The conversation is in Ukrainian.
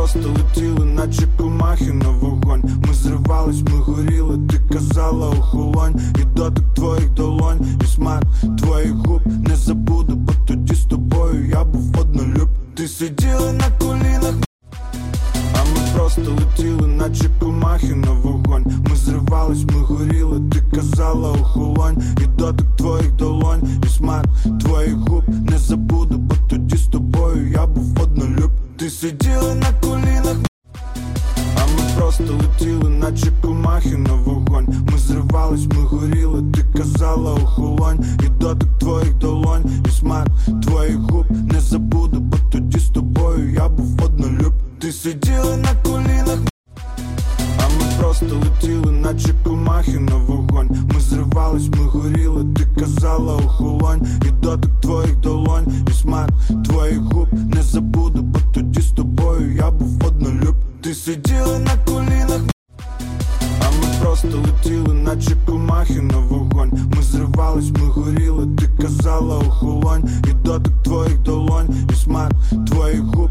просто летіли, наче комахи на вогонь. Ми зривались, ми горіли, ти казала охолонь. І дотик твоїх долонь, і смак твоїх губ не забуду, бо тоді з тобою я був однолюб. Ти сиділа на колінах, а ми просто летіли, наче комахи на вогонь. Ми зривались, ми горіли, ти казала охолонь. І дотик твоїх долонь, і смак твоїх губ не забуду, бо тоді з тобою я був однолюб. Ти сиділа на колінах, а ми просто летіли, наче комахи на вогонь. Ми зривались, ми горіли, ти казала охолонь. І дотик твоїх долонь, і смак твоїх губ не забуду, бо тоді з тобою я був однолюб. Ти сиділа на колінах, а ми просто летіли, наче комахи на вогонь. Ми зривались, ми горіли, ти казала охолонь. І дотик твоїх долонь, і смак твоїх губ не забуду, бо тоді з тобою я був однолюб. Ти сиділа на колінах, а ми просто летіли, наче комахи на вогонь. Ми зривались, ми горіли, ти казала охолонь. І дотик твоїх долонь, і смак твоїх губ